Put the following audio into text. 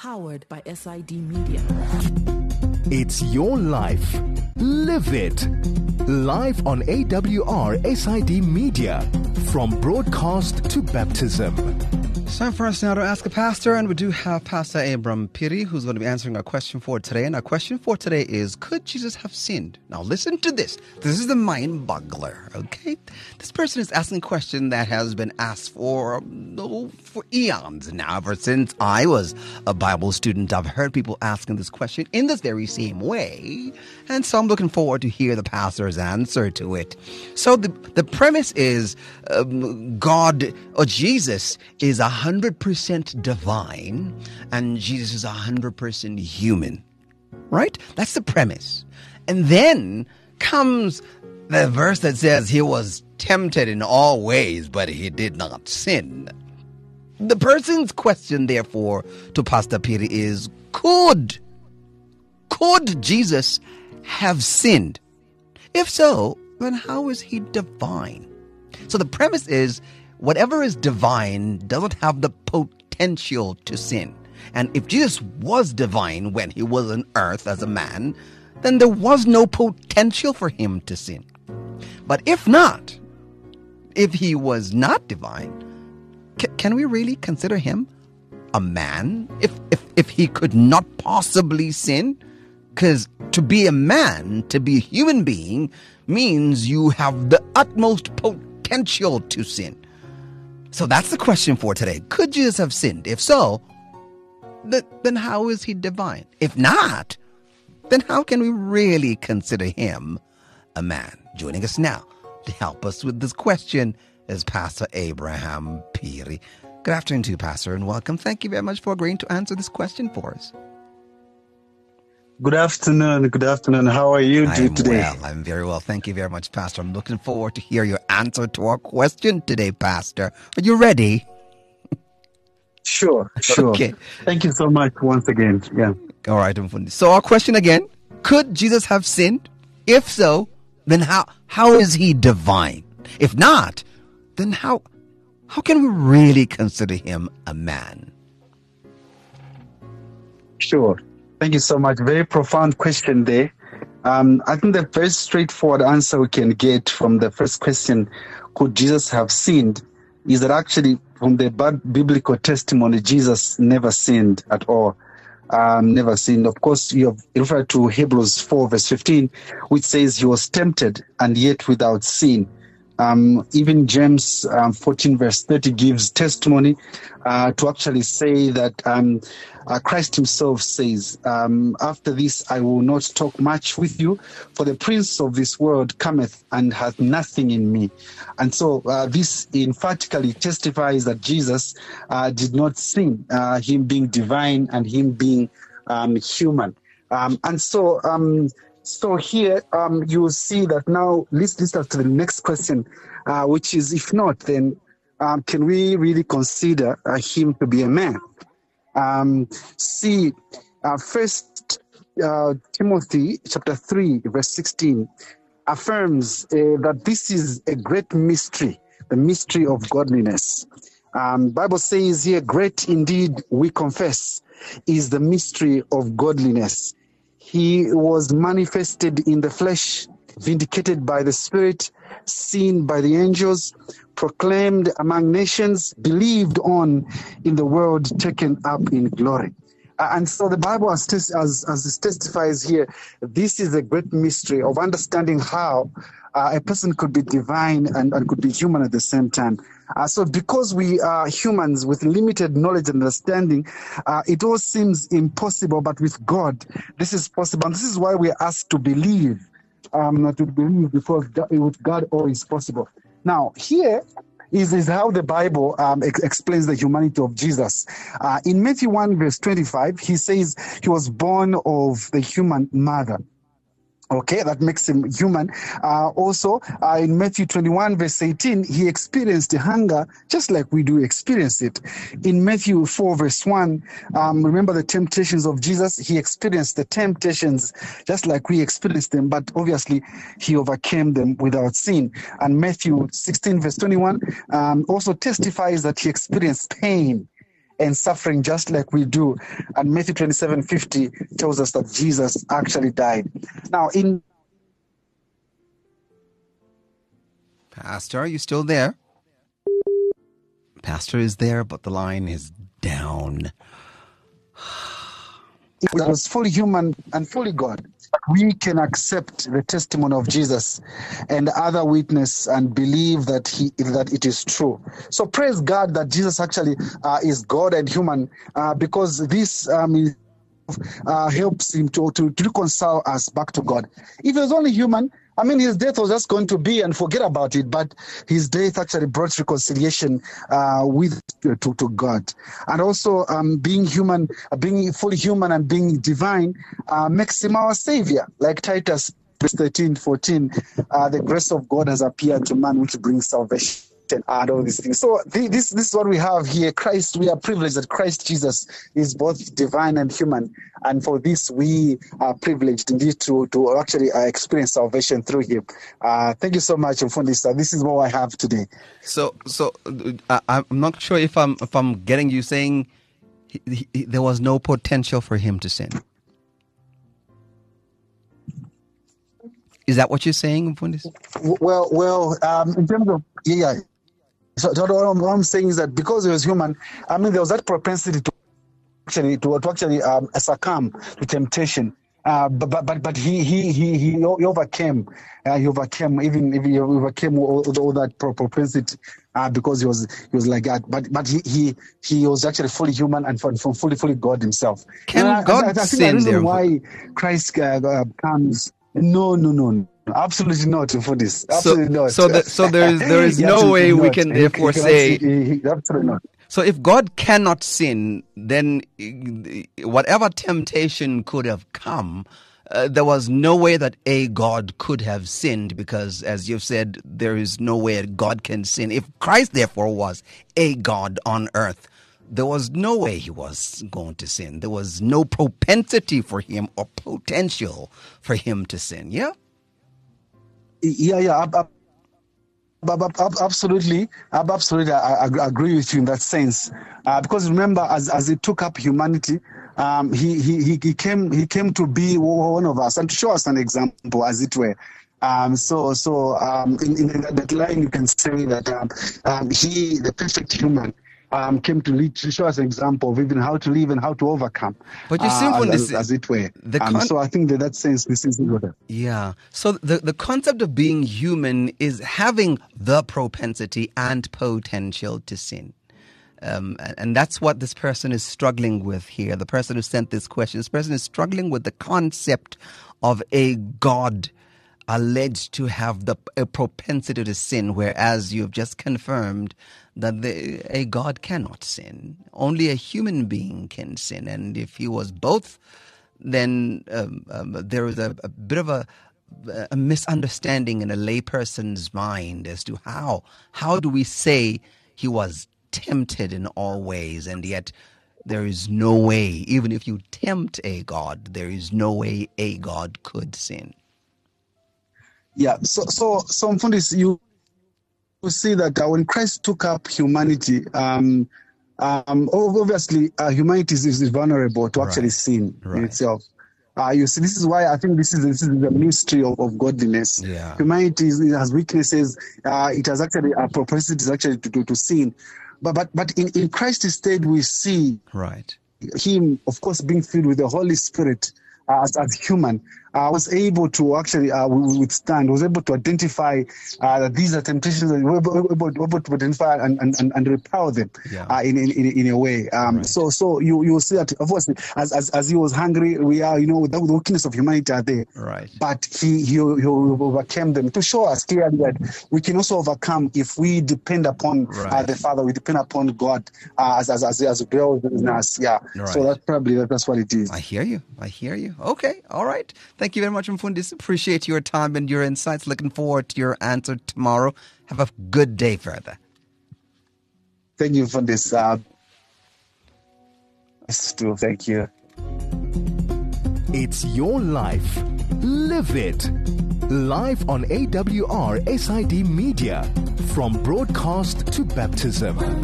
Powered by SID Media. It's your life. Live it. Live on AWR SID Media. From broadcast to baptism. It's time for us now to ask a pastor, and we do have Pastor Abram Piri, who's going to be answering our question for today. And our question for today is, could Jesus have sinned? Now listen to this. This is the mind boggler, okay? This person is asking a question that has been asked for eons now. Ever since I was a Bible student, I've heard people asking this question in this very same way. And so I'm looking forward to hear the pastor's answer to it. So the premise is God or Jesus is 100% divine and Jesus is 100% human. Right? That's the premise. And then comes the verse that says he was tempted in all ways, but he did not sin. The person's question, therefore, to Pastor Piri is, could Jesus have sinned? If so, then how is he divine? So the premise is, whatever is divine doesn't have the potential to sin. And if Jesus was divine when he was on earth as a man, then there was no potential for him to sin. But if not, if he was not divine, can we really consider him a man if he could not possibly sin? Because to be a man, to be a human being, means you have the utmost potential to sin. So that's the question for today. Could Jesus have sinned? If so, then how is he divine? If not, then how can we really consider him a man? Joining us now to help us with this question is Pastor Abraham Piri. Good afternoon to you, Pastor, and welcome. Thank you very much for agreeing to answer this question for us. Good afternoon. Good afternoon. How are you today? I'm very well. Thank you very much, Pastor. I'm looking forward to hear your answer to our question today, Pastor. Are you ready? Sure. Okay. Thank you so much once again. Yeah. All right. So our question again, could Jesus have sinned? If so, then how is he divine? If not, then how can we really consider him a man? Sure. Thank you so much. Very profound question there. I think the very straightforward answer we can get from the first question, could Jesus have sinned, is that actually from the biblical testimony, Jesus never sinned at all. Never sinned. Of course, you have referred to Hebrews 4 verse 15, which says he was tempted and yet without sin. Even James 14 verse 30 gives testimony to actually say that Christ himself says, after this I will not talk much with you, for the prince of this world cometh and hath nothing in me. And so this emphatically testifies that Jesus did not sin, him being divine and him being human. So here you will see that now, let's start to the next question, which is, if not, then can we really consider him to be a man? First Timothy chapter 3 verse 16 affirms that this is a great mystery, the mystery of godliness. Bible says here, great indeed we confess is the mystery of godliness. He was manifested in the flesh, vindicated by the Spirit, seen by the angels, proclaimed among nations, believed on in the world, taken up in glory. And so the Bible, as it testifies here, this is a great mystery of understanding how a person could be divine and could be human at the same time. So because we are humans with limited knowledge and understanding, it all seems impossible, but with God, this is possible. And this is why we are asked to believe, because with God all is possible. Now, here is how the Bible explains the humanity of Jesus. In Matthew 1 verse 25, he says he was born of the human mother. Okay, that makes him human. Also, in Matthew 21, verse 18, he experienced hunger just like we do experience it. In Matthew 4, verse 1, remember the temptations of Jesus? He experienced the temptations just like we experienced them, but obviously he overcame them without sin. And Matthew 16, verse 21, also testifies that he experienced pain and suffering just like we do. And Matthew 27:50 tells us that Jesus actually died. Now, Pastor, are you still there? Pastor is there, but the line is down. He was fully human and fully God. We can accept the testimony of Jesus and other witness and believe that it is true. So praise God that Jesus actually is God and human, because this helps him to reconcile us back to God. If he was only human, I mean, his death was just going to be and forget about it, but his death actually brought reconciliation to God. And also being human, being fully human and being divine makes him our savior. Like Titus 13:14, the grace of God has appeared to man, which brings salvation and all these things. So this is what we have here. Christ, we are privileged that Christ Jesus is both divine and human. And for this, we are privileged indeed to actually experience salvation through him. Thank you so much, Mfundisi. This is what I have today. So I'm not sure if I'm getting you saying there was no potential for him to sin. Is that what you're saying, Mfundisi? Well, in terms of, yeah. So what I'm saying is that because he was human, I mean, there was that propensity to actually succumb to temptation. But he overcame. He overcame all that propensity because he was like that. But he was actually fully human and fully God himself. Can God I think sin the reason there? why Christ comes. No. Absolutely not for this. Absolutely not. So there is no way we can therefore say. Absolutely not. So if God cannot sin, then whatever temptation could have come, there was no way that a God could have sinned, because, as you've said, there is no way God can sin. If Christ therefore was a God on earth, there was no way he was going to sin. There was no propensity for him or potential for him to sin. Yeah? Yeah. Absolutely. I agree with you in that sense. Because remember, as he took up humanity, he came to be one of us and to show us an example, as it were. So in that line, you can say that he, the perfect human, came to show us an example of even how to live and how to overcome. But you see, as it were. So I think that sense, this is good. Yeah. So the concept of being human is having the propensity and potential to sin. And that's what this person is struggling with here. The person who sent this question, this person is struggling with the concept of a God alleged to have a propensity to sin, whereas you've just confirmed that a God cannot sin. Only a human being can sin. And if he was both, then there is a bit of a misunderstanding in a layperson's mind as to how do we say he was tempted in all ways, and yet there is no way, even if you tempt a God, there is no way a God could sin. Yeah, so Mfundisi, you see that when Christ took up humanity, obviously humanity is vulnerable to actually sin in itself. You see, this is why I think this is the mystery of godliness. Yeah. Humanity has weaknesses. It has actually a propensity actually to sin. But in Christ instead we see him, of course, being filled with the Holy Spirit as human. Was able to actually withstand, was able to identify that these are temptations, and able to identify and repel them in a way. So you will see that, of course, as he was hungry, we are, the weakness of humanity are there. Right. But he overcame them to show us clearly that we can also overcome if we depend upon the Father, we depend upon God as dwells in us. Yeah. Right. So that's what it is. I hear you. Okay. All right. Thank you very much, Mfundisi. Appreciate your time and your insights. Looking forward to your answer tomorrow. Have a good day further. Thank you, Mfundisi. Thank you. It's your life. Live it. Live on AWR SID Media. From broadcast to baptism.